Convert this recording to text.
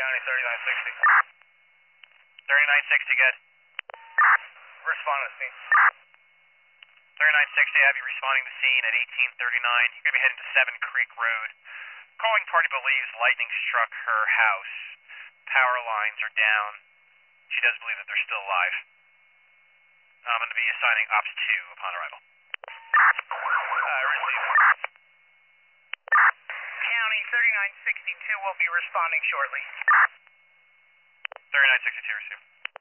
County 3960. 3960, good. Respond to the scene. 3960, have you responding to the scene at 1839. You're going to be heading to 7 Creek Road. Calling party believes lightning struck her house. Power lines are down. She does believe that they're still alive. I'm going to be assigning Ops 2 upon arrival. Receive. County 3962 will be responding shortly. 3962, receive.